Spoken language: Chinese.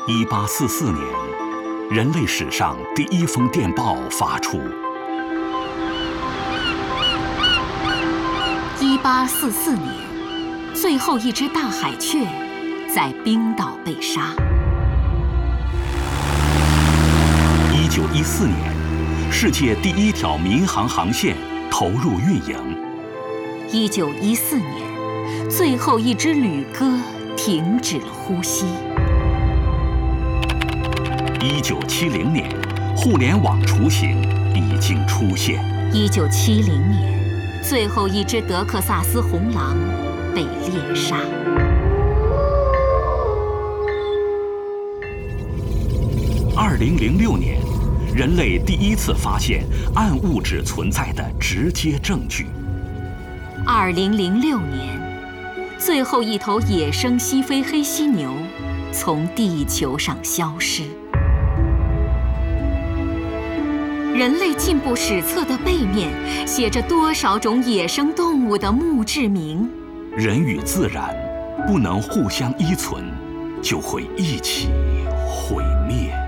1844年，人类史上第一封电报发出。 1844年，最后一只大海雀在冰岛被杀。 1914年，世界第一条民航航线投入运营。 1914年，最后一只旅鸽停止了呼吸。 1970年，互联网雏形已经出现。 1970年，最后一只德克萨斯红狼被猎杀。 2006年，人类第一次发现暗物质存在的直接证据。 2006年，最后一头野生西非黑犀牛从地球上消失。人类进步史册的背面写着多少种野生动物的墓志铭？ 人与自然不能互相依存，就会一起毁灭。